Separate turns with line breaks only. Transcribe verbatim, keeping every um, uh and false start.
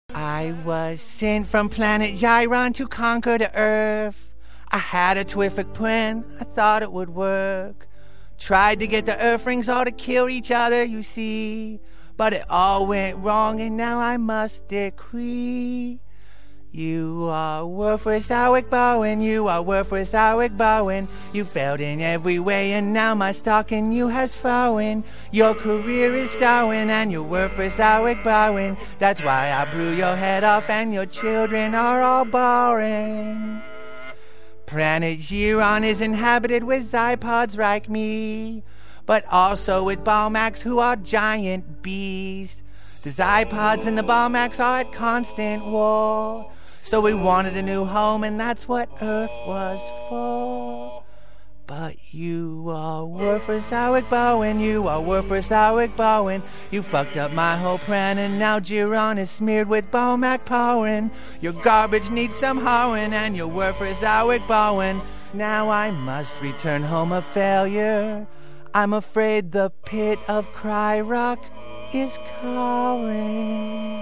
I was sent from planet Gyron to conquer the Earth. I had a terrific plan, I thought it would work. Tried to get the Earthlings all to kill each other, you see. But it all went wrong, and now I must decree. You are worthless, Alec Bowen. You are worthless, Alec Bowen. You failed in every way, and now my stock in you has fallen. Your career is Darwin, and you're worthless, Alec Bowen. That's why I blew your head off, and your children are all boring. Planet Gyron is inhabited with Zypods like me, but also with Balmacs who are giant beasts. The Zypods and the Balmacs are at constant war. So we wanted a new home, and that's what Earth was for. But you are worthless, Alec Bowen. You are worthless, Alec Bowen. You fucked up my whole plan, and now Gyron is smeared with Balmac pollen. Your garbage needs some hoeing, and you're worthless, Alec Bowen. Now I must return home a failure. I'm afraid the pit of Cry Rock is calling.